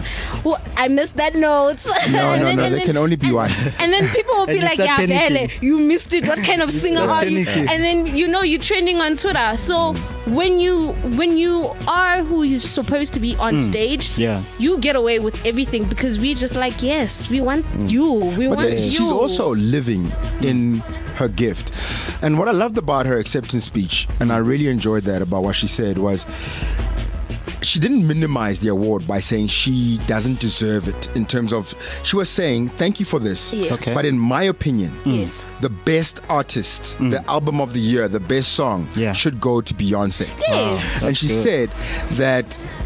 I missed that note. No. There can only be one. And then people will be And like, it's that yeah, panicky. Bele, you missed it. What kind of singer are you? panicky. And then, you know, you're trending on Twitter. So when you are who you're supposed to be on stage, you get away with everything, because we just like, yes, we want you. We But want you. she's also living in her gift. And what I loved about her acceptance speech, and I really enjoyed that about what she said, was she didn't minimize the award by saying she doesn't deserve it, in terms of, she was saying, thank you for this. Yes. Okay. But in my opinion, Yes. the best artist, the album of the year, the best song should go to Beyonce. Yes. And she said that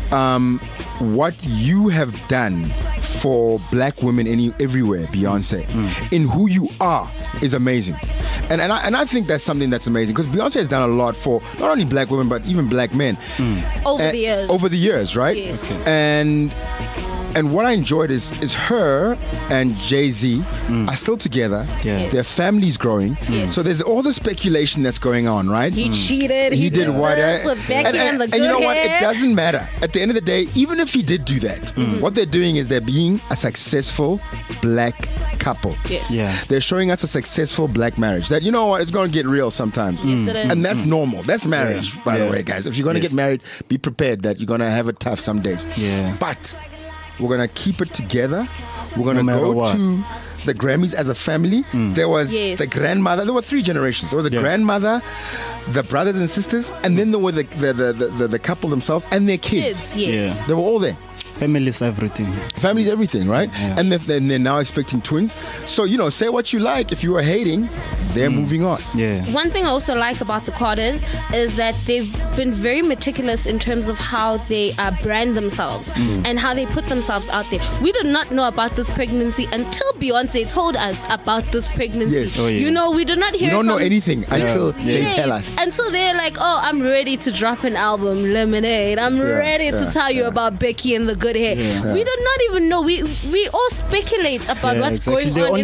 what you have done for black women everywhere, Beyonce, in who you are, is amazing. And I think that's something that's amazing, because Beyonce has done a lot for not only black women but even black men Over the years. Over the years, right? Yes. Okay. And what I enjoyed is her and Jay-Z are still together. Yeah. Their family's growing. Yes. So there's all the speculation that's going on, right? He cheated. He did what? this with Becky and the good you know what? hair. It doesn't matter. At the end of the day, even if he did do that, what they're doing is they're being a successful black couple. Yes. Yeah. They're showing us a successful black marriage. That, you know what, it's going to get real sometimes. Yes, it is. And that's normal. That's marriage, by the Yeah. way, guys. If you're going to Yes. get married, be prepared that you're going to have it tough some days. Yeah. But we're going to keep it together. We're going to matter go what. to the Grammys as a family. There was Yes. the grandmother. There were 3 generations. There was the grandmother, the brothers and sisters, and then there were the couple themselves and their kids. Kids, yes. Yeah. They were all there. Family is everything. Family's everything, right? Yeah. And they're now expecting twins. So, you know, say what you like. If you were hating, they're moving on. Yeah. One thing I also like about the Carters is that they've been very meticulous in terms of how they brand themselves and how they put themselves out there. We did not know about this pregnancy until Beyonce told us about this pregnancy. Yes. Oh, yeah. You know, we did not hear We don't know from- anything until they Yes. tell us. Until they're like, oh, I'm ready to drop an album, Lemonade. I'm ready to tell you about Becky and the good hair. Yeah. We did not even know. We all speculate about what's exactly. going on.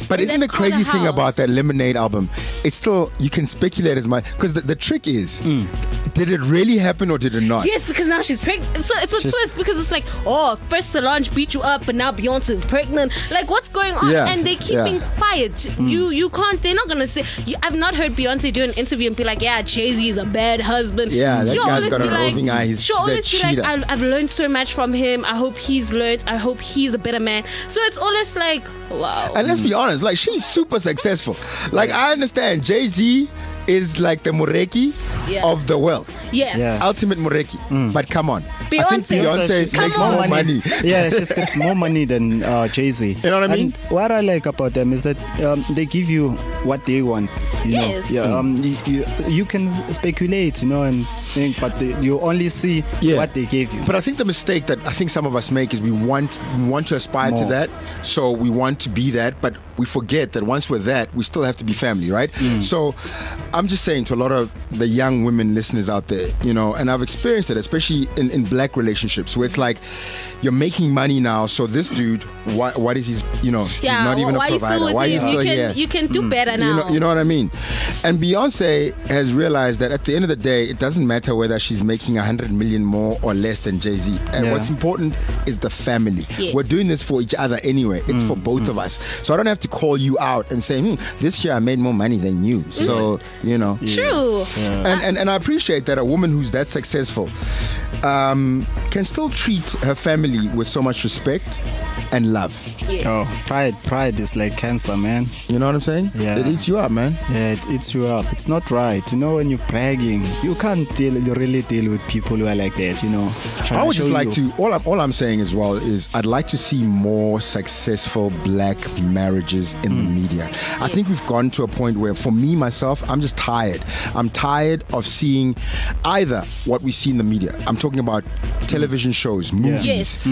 But in isn't the that corner crazy thing house. about that Lemonade album? It's still, you can speculate as much, because the trick is, did it really happen or did it not? Yes, because now she's pregnant. So it's a twist because it's like, oh, first Solange beat you up, but now Beyonce's pregnant. Like, what's going on? Yeah, And they're keeping quiet. You can't. They're not gonna say. I've not heard Beyonce do an interview and be like, yeah, Jay-Z is a bad husband. Yeah, that She'll guy's always got be an like, roving eye. she'll always be like, I've learned so much from him. I hope he's learned. I hope he's a better man. So it's always like, wow. And let's be honest, like, she's super successful. Like, I understand Jay-Z is like the Mureki of the world. Yes. Yeah. Ultimate Mureki. But come on. I think Beyonce. Beyonce makes more money. Yeah, she's got more money than Jay-Z. You know what I mean? And what I like about them is that they give you what they want. You Yes. know? Yeah, you can speculate, you know, and think, but you only see what they gave you. But I think the mistake that I think some of us make is we want to aspire to More. that. So we want to be that, but we forget that once we're that, we still have to be family, right? So I'm just saying to a lot of the young women listeners out there, you know, and I've experienced it, especially in black relationships, where it's like you're making money now, so this dude, what is his, you know, he's not even why a you still provider. with Why are you him? still here? You can do better now. You know what I mean? And Beyonce has realized that at the end of the day, it doesn't matter whether she's making 100 million more or less than Jay-Z. And what's important is the family. Yes. We're doing this for each other anyway. It's for both of us. So I don't have to call you out and say, this year I made more money than you. So, you know. True. And I appreciate that a woman who's that successful can still treat her family with so much respect and love. Yes. Oh, pride is like cancer, man. You know what I'm saying? Yeah. It eats you up, man. Yeah, it eats you up. It's not right. You know, when you're bragging, you can't really deal with people who are like that, you know. I would just like to, all I'm saying as well is I'd like to see more successful black marriages in the media. I think we've gone to a point where, for me, myself, I'm just tired. I'm tired of seeing either what we see in the media. I'm talking about television shows, movies, Yes.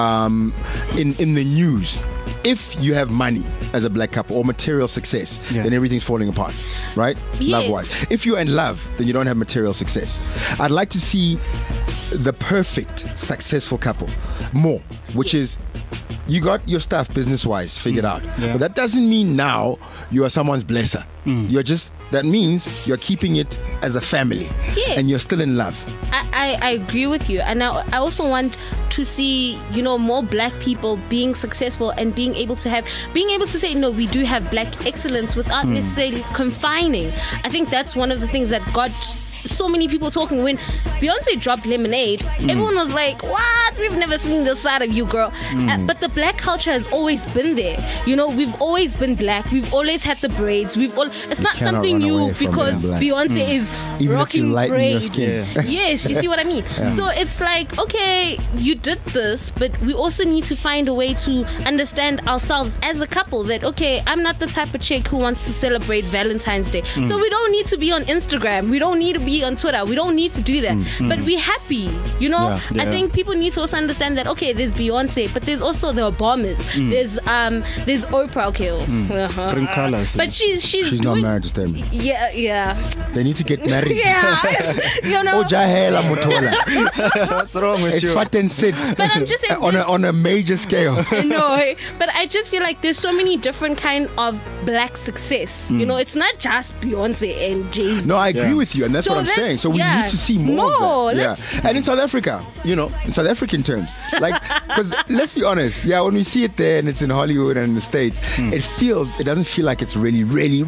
in the news. If you have money as a black couple or material success, then everything's falling apart, right? Yes. Love-wise. If you're in love, then you don't have material success. I'd like to see the perfect successful couple more, which is you got your stuff business-wise figured out. But that doesn't mean now you are someone's blesser. You're just, that means you're keeping it as a family. Yeah. And you're still in love. I agree with you, and I also want to see, you know, more black people being successful and being able to say, no, we do have black excellence without necessarily confining. I think that's one of the things that got so many people talking. When Beyonce dropped Lemonade, everyone was like, what? We've never seen this side of you, girl. But the black culture has always been there. You know, we've always been black. We've always had the braids. It's not cannot something run new away from because being black. Beyonce is Even if you rocking lighten your braids. skin. Yes, you see what I mean? So it's like, okay, you did this, but we also need to find a way to understand ourselves as a couple, that, okay, I'm not the type of chick who wants to celebrate Valentine's Day. So we don't need to be on Instagram. We don't need to be on Twitter. We don't need to do that. But we're happy, you know? Yeah. I think people need to also understand that, okay, there's Beyonce, but there's also the Obamas. There's Oprah, okay. Bring colors. But she's not doing, married to them. Yeah. They need to get married. Yeah. You know? Oh, Jahela Mutola. What's wrong with It's you? fat and sit. But I'm just saying on a major scale. No, but I just feel like there's so many different kind of black success. You know, it's not just Beyonce and Jay-Z. No, I agree with you, and that's So what I'm let's- saying. So we yeah, need to see more more. of that. Let's- Yeah, and in South Africa, you know, in South African terms, like, because let's be honest, when we see it there and it's in Hollywood and in the States, it doesn't feel like it's really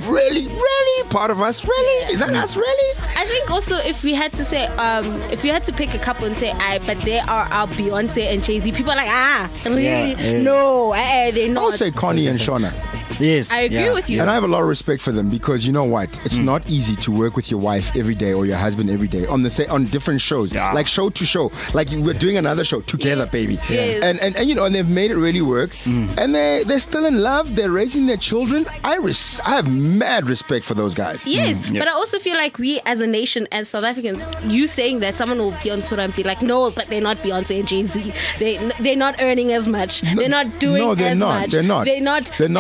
part of us. Really, is that us? Really? I think also if we had to say, if you had to pick a couple and say, but they are our Beyonce and Jay-Z, people are like, really? No, they're I not. would say Connie and Shauna. Yes. I agree with you. And I have a lot of respect for them, because you know what? It's not easy to work with your wife every day or your husband every day on different shows, like show to show. Like we're doing another show together, baby. Yes. And you know, and they've made it really work. And they're still in love. They're raising their children. I have mad respect for those guys. Yes, but I also feel like we as a nation, as South Africans, you saying that someone will be on Twitter and be like, no, but they're not Beyonce and Jay-Z. They're not earning as much. They're not doing No, they're as not. much. They're not. They're not. They're not And earning it's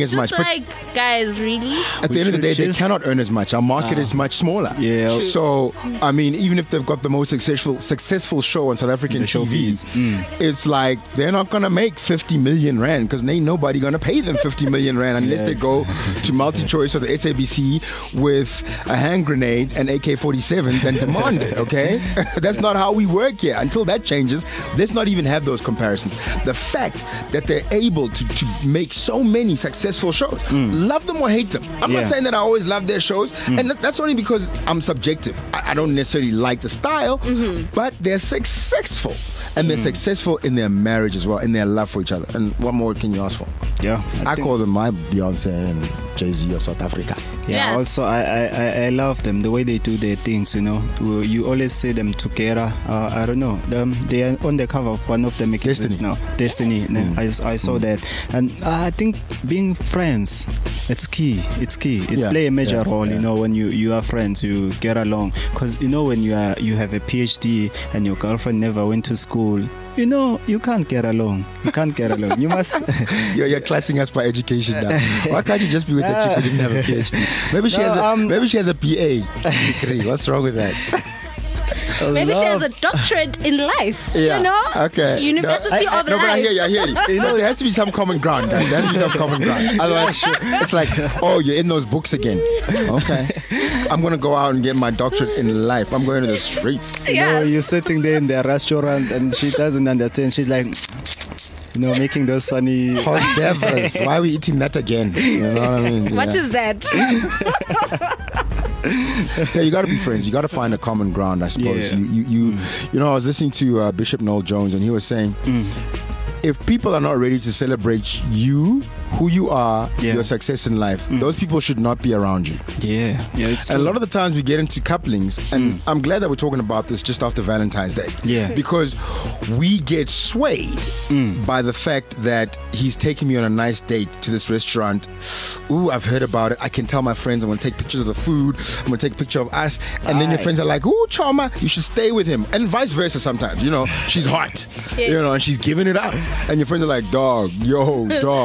as much. But like, guys, really? At the end of the day, they is- cannot earn as much. Our market is much smaller. Yeah. True. So, I mean, even if they've got the most successful show on South African The TV, showbiz. it's like they're not going to make 50 million rand because ain't nobody going to pay them 50 million rand unless they go to multi-choice or the SABC with a hand grenade and AK-47 then demand it, okay? That's not how we work here. Until that changes, let's not even have those comparisons. The fact that they're able to make so many successful shows, love them or hate them. I'm not Yeah. saying that I always love their shows, and that's only because I'm subjective. I don't necessarily like the style, but they're successful. And they're successful in their marriage as well, in their love for each other. And what more can you ask for? Yeah. I think- call them my Beyonce and Jay-Z of South Africa. Yeah, Yes. also I love them, the way they do their things, you know. You always see them together. I don't know. They are on the cover of one of the magazines Destiny. now. Destiny. I saw that. And I think being friends, it's key. It's key. It Yeah, play a major yeah, role, yeah. you know, when you are friends, you get along. Because, you know, when you have a PhD and your girlfriend never went to school, you know, you can't get along. You can't get along. You must... You're classing us by education now. Why can't you just be with a chick who didn't have a PhD? Maybe she has a PA degree. What's wrong with that? Maybe she has a doctorate in life. Yeah. You know? Okay. University of No, but I Life. hear you. You know, there has to be some common ground. There has to be some common ground. Otherwise, it's like, oh, you're in those books again. Okay. I'm going to go out and get my doctorate in life. I'm going to the streets. You know, Yes. you're sitting there in the restaurant and she doesn't understand. She's like, you know, making those funny... Hot devils. Why are we eating that again? You know what I mean? What Yeah. is that? Yeah, you got to be friends. You got to find a common ground, I suppose. Yeah. You know, I was listening to Bishop Noel Jones, and he was saying, if people are not ready to celebrate you, who you are, Yeah. your success in life, those people should not be around you. Yeah, it's And a lot of the times we get into couplings, and I'm glad that we're talking about this just after Valentine's Day. Yeah. Because we get swayed by the fact that he's taking me on a nice date to this restaurant. Ooh, I've heard about it. I can tell my friends. I'm going to take pictures of the food. I'm going to take a picture of us. And then your Aye. friends are like, ooh, Choma, you should stay with him. And vice versa sometimes. You know, she's hot. Yes. You know, and she's giving it up. And your friends are like, dog, yo.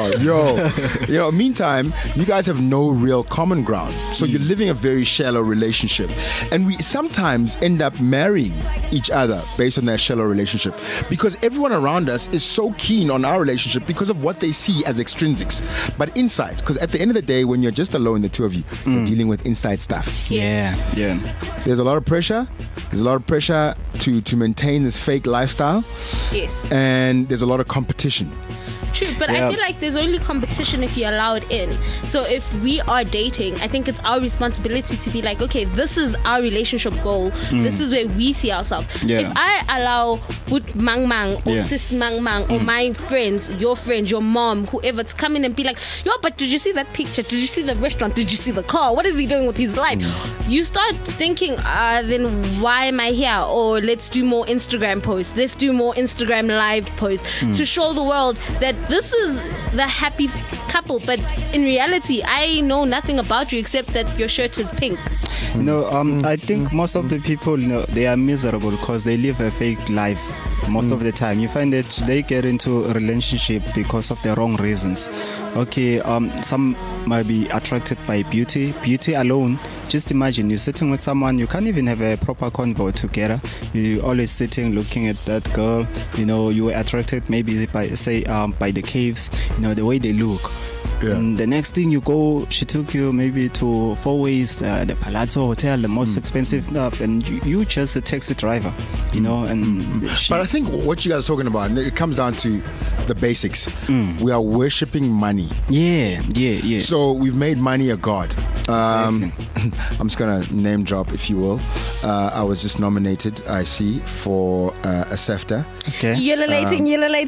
You know, meantime, you guys have no real common ground. So you're living a very shallow relationship. And we sometimes end up marrying each other based on that shallow relationship. Because everyone around us is so keen on our relationship because of what they see as extrinsics. But inside, because at the end of the day, when you're just alone, the two of you, you're dealing with inside stuff. Yeah. There's a lot of pressure. There's a lot of pressure to maintain this fake lifestyle. Yes. And there's a lot of competition. True, but Yeah. I feel like there's only competition if you're allowed in. So if we are dating, I think it's our responsibility to be like, okay, this is our relationship goal. This is where we see ourselves. Yeah. If I allow Boot Mang Mang or Yeah. Sis Mang Mang or my friends, your mom, whoever, to come in and be like, yo, but did you see that picture? Did you see the restaurant? Did you see the car? What is he doing with his life? You start thinking, then why am I here? Or let's do more Instagram posts. Let's do more Instagram live posts to show the world that this is the happy couple. But in reality, I know nothing about you except that your shirt is pink. You know, I think most of the people, you know, they are miserable because they live a fake life. Most of the time, you find that they get into a relationship because of the wrong reasons. Okay, some might be attracted by beauty alone. Just imagine you're sitting with someone, you can't even have a proper convo together. You're always sitting looking at that girl. You know, you were attracted maybe by, say, by the caves. You know, the way they look. Yeah. And the next thing you go, she took you maybe to Four Ways, the Palazzo Hotel, the most expensive stuff, and you just a taxi driver, you know. And But I think what you guys are talking about, it comes down to the basics. We are worshipping money. yeah. So we've made money a god. I'm just going to name drop, if you will. I was just nominated, I see, for a SEFTA. Okay. Ululating.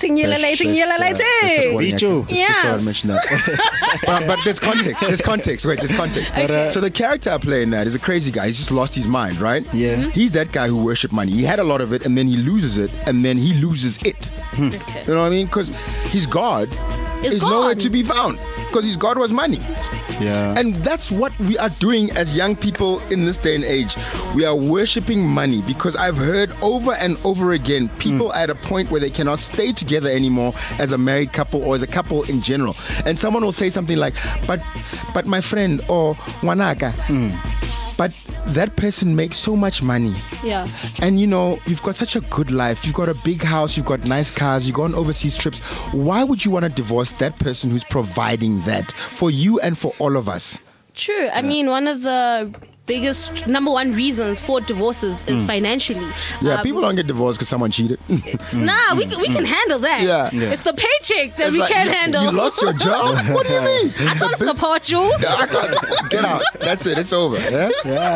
Bicho. But there's context. There's context. Okay. So the character I play in that is a crazy guy. He's just lost his mind, right? Yeah. He's that guy who worshipped money. He had a lot of it, and then he loses it, and then he loses it. Okay. You know what I mean? Because his God is nowhere gone. to be found. Because his God was money. Yeah. And that's what we are doing as young people in this day and age. We are worshipping money because I've heard over and over again people at a point where they cannot stay together anymore as a married couple or as a couple in general. And someone will say something like, but my friend or wanaka, but that person makes so much money. Yeah. And you know, you've got such a good life. You've got a big house. You've got nice cars. You go on overseas trips. Why would you want to divorce that person who's providing that for you and for all of us? True. I mean, one of the biggest number one reasons for divorces is financially. Yeah, people don't get divorced because someone cheated. Nah, we can handle that. Yeah. It's the paycheck that It's we like, can't you handle. lost your job? What do you mean? I can't support you. I can't. Get out. That's it. It's over. Yeah?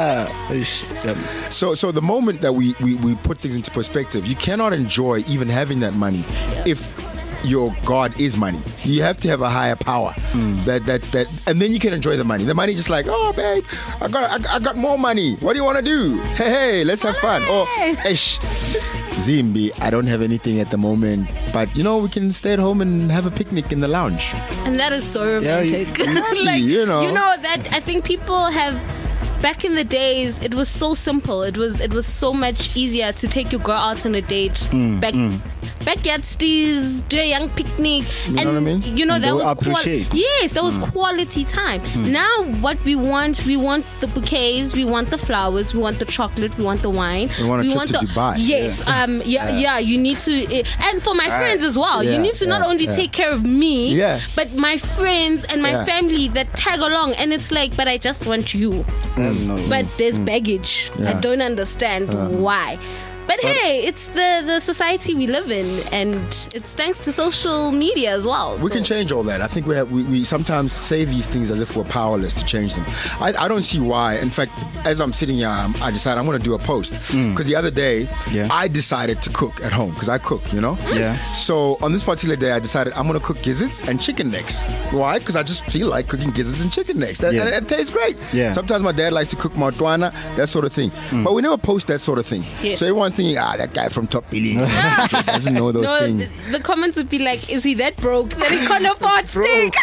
Yeah. So the moment that we put things into perspective, you cannot enjoy even having that money if your God is money. You have to have a higher power that and then you can enjoy the money. The money just like, oh babe, I got more money. What do you want to do? Hey, let's have fun. Or ish, Zimbi, I don't have anything at the moment, but you know, we can stay at home and have a picnic in the lounge. And that is so romantic. Like, you know that I think people have. Back in the days, it was so simple. It was so much easier to take your girl out on a date. Backyard steez, do a young picnic, you know what I mean? You know, and that was appreciate. Yes, that was quality time. Now, what we want the bouquets, we want the flowers, we want the chocolate, we want the wine, we want a trip to Dubai. Yes, yeah. You need to, and for my friends as well. Yeah, you need to not only take care of me, but my friends and my family that tag along. And it's like, but I just want you. But there's baggage. I don't understand why. But hey, it's the society we live in, and it's thanks to social media as well. We can change all that. I think we sometimes say these things as if we're powerless to change them. I don't see why. In fact, as I'm sitting here, I decided I'm going to do a post because the other day I decided to cook at home because I cook, you know. Yeah. So on this particular day, I decided I'm going to cook gizzards and chicken necks. Why? Because I just feel like cooking gizzards and chicken necks. And it tastes great. Yeah. Sometimes my dad likes to cook mautwana, that sort of thing. But we never post that sort of thing. Yes. So everyone's thinking, that guy from Top Billy doesn't know those things. The comments would be like, is he that broke that he can't afford steak?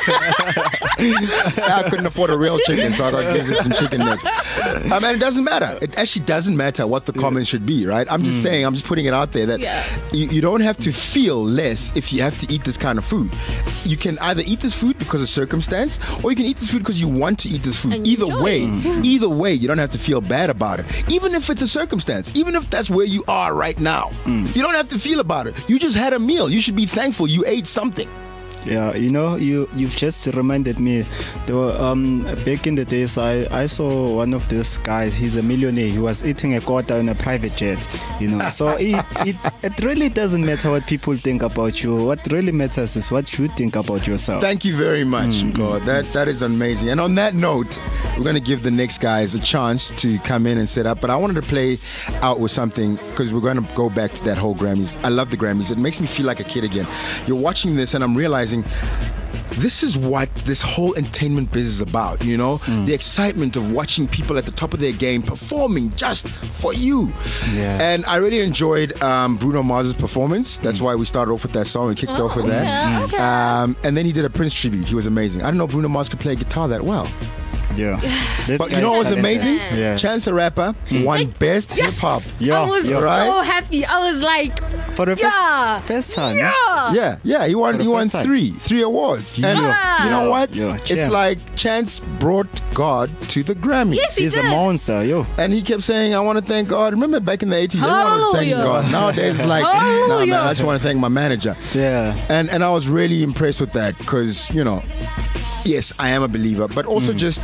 I couldn't afford a real chicken, so I got gizzards and chicken necks. And it doesn't matter. It actually doesn't matter what the comments should be, right? I'm just saying, I'm just putting it out there that you don't have to feel less if you have to eat this kind of food. You can either eat this food because of circumstance, or you can eat this food because you want to eat this food. Either way, you don't have to feel bad about it. Even if it's a circumstance, even if that's where you are right now, you don't have to feel about it. You just had a meal. You should be thankful you ate something. Yeah, you know, you've just reminded me. There were, back in the days, I saw one of these guys. He's a millionaire. He was eating a quarter in a private jet. You know, so it really doesn't matter what people think about you. What really matters is what you think about yourself. Thank you very much, God. That is amazing. And on that note, we're going to give the next guys a chance to come in and set up. But I wanted to play out with something because we're going to go back to that whole Grammys. I love the Grammys. It makes me feel like a kid again. You're watching this and I'm realizing this is what this whole entertainment business is about, you know? The excitement of watching people at the top of their game performing just for you. Yeah. And I really enjoyed Bruno Mars's performance. That's why we started off with that song and kicked off with that. Okay. And then he did a Prince tribute. He was amazing. I didn't know Bruno Mars could play guitar that well. Yeah. But you know what was amazing? Yeah. Chance the Rapper won Best Hip Hop. I was so right? happy. I was like, For the first time. Yeah. He won time. three awards. And you know what? It's like Chance brought God to the Grammys. Yes, he He's did. a monster, yo. And he kept saying, I want to thank God. Remember back in the 80s, I want to thank God. Nowadays, it's like, nah, man, I just want to thank my manager. Yeah. And I was really impressed with that because, you know, yes, I am a believer, but also just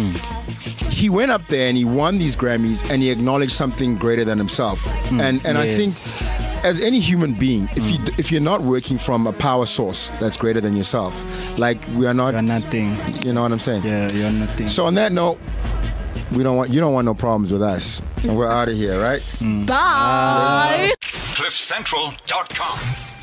he went up there and he won these Grammys and he acknowledged something greater than himself. And I think as any human being, if you're not working from a power source that's greater than yourself, like we are not, You're nothing. You know what I'm saying? Yeah, you're nothing. So on that note, you don't want no problems with us. And we're out of here, right? bye. CliffCentral.com